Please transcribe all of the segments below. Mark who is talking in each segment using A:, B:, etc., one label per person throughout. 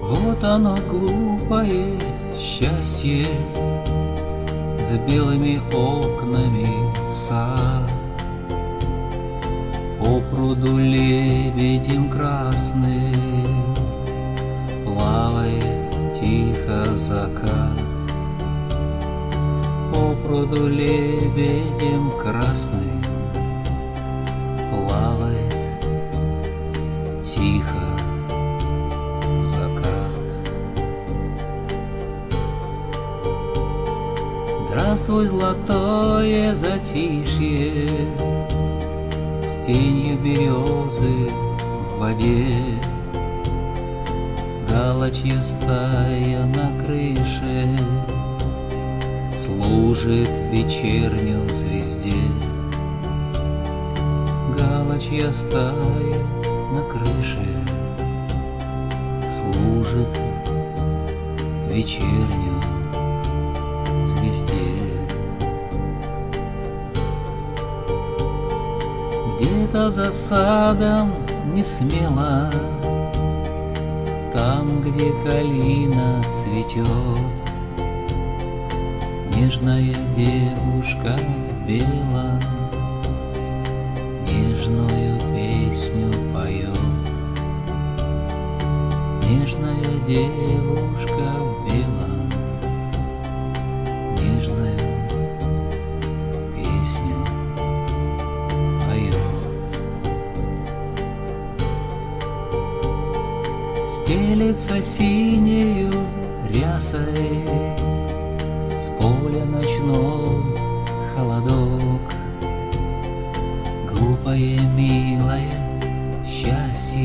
A: Вот оно, глупое счастье, с белыми окнами в сад. По пруду лебедем красным плавает тихо закат. По пруду лебедем красным плавает тихо закат. Здравствуй, золотое затишье, с тенью березы в воде. Галочья стая на крыше служит вечернюю звезде. Галочья стая на крыше служит вечернюю звезде. Где-то за садом не смело, там, где калина цветет, нежная девушка пела, нежную песню поет. Нежная девушка пела, нежную песню поет. Стелется синею рясой с поля ночной холодок. Глупое, милое счастье,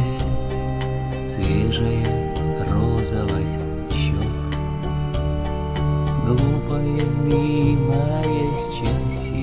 A: свежая розовость щек. Глупое, милое счастье,